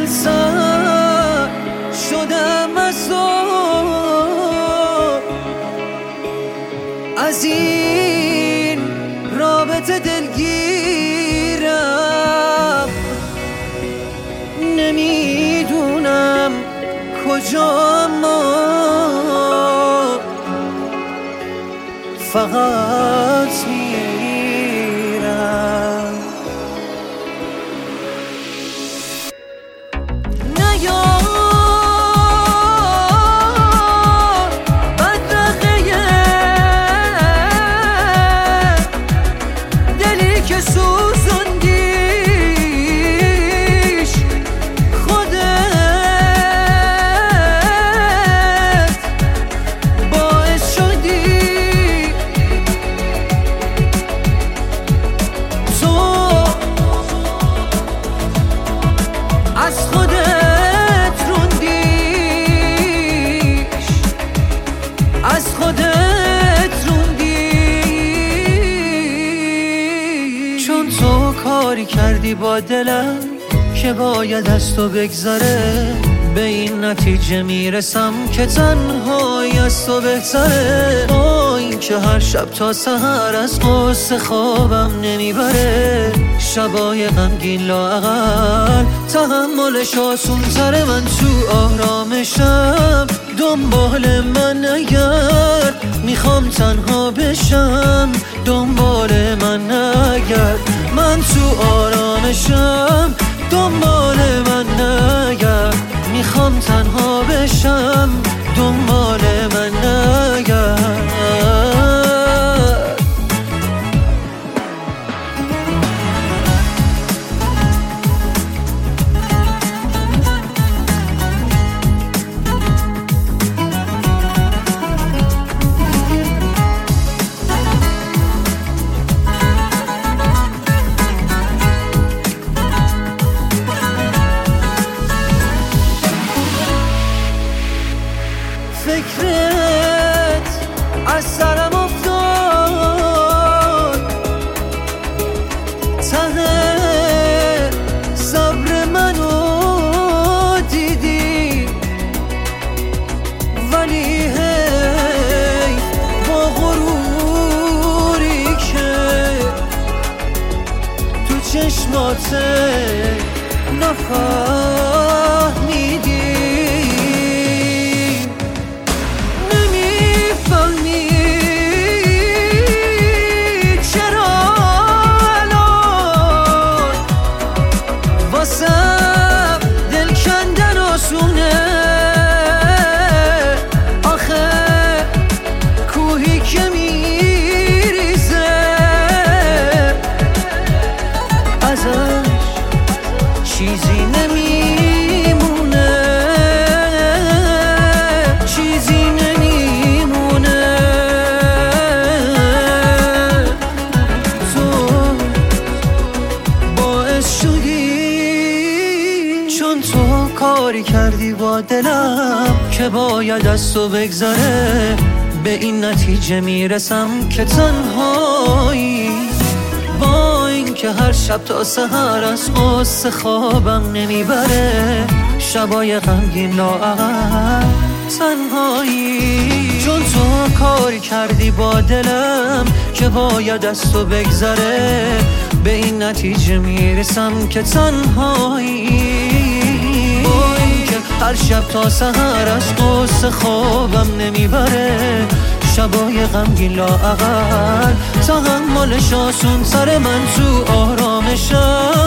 سر شدم از این رابطه دلگیرم، نمیدونم کجا، اما فقط میرم. نیار بدرقه دلی که سوزوندیش خودت باعث شدی از خودت روندیش، از خودت روندیش. چون تو کاری کردی با دلم که باید از تو بگذره، به این نتیجه میرسم که تنهایی از تو بهتره. با این که هر شب تا سحر از قصه خوابم نمیبره، شبای غمگین لااقل تحملش آسون تره. من تو آرامشم دنبال من نگرد، میخوام تنها بشم دنبال من نگرد. من تو آرامشم دنبال من نگرد، میخوام تنها بشم دنبال من نگرد. فکرت از سرم افتاد، ته صبر منو دیدی، ولی هی با غروری که تو چشمات نفهمیدی. دل کندن آسونه، آخه کوهی که میریزه ازش چیزی نمیمونه، چیزی نمیمونه. تو باعث شدی، چون تو کاری کردی با دلم که باید از تو بگذره، به این نتیجه میرسم که تنهایی. با این که هر شب تا سحر از قصه خوابم نمیبره، شبای غمگین لااقل تنهایی. چون تو کاری کردی با دلم که باید از تو بگذره، به این نتیجه میرسم که تنهایی. هر شب تا سحر از قصه خوابم نمیبره، شبای غمگین لااقل تحملش آسون تره. من تو آرامشم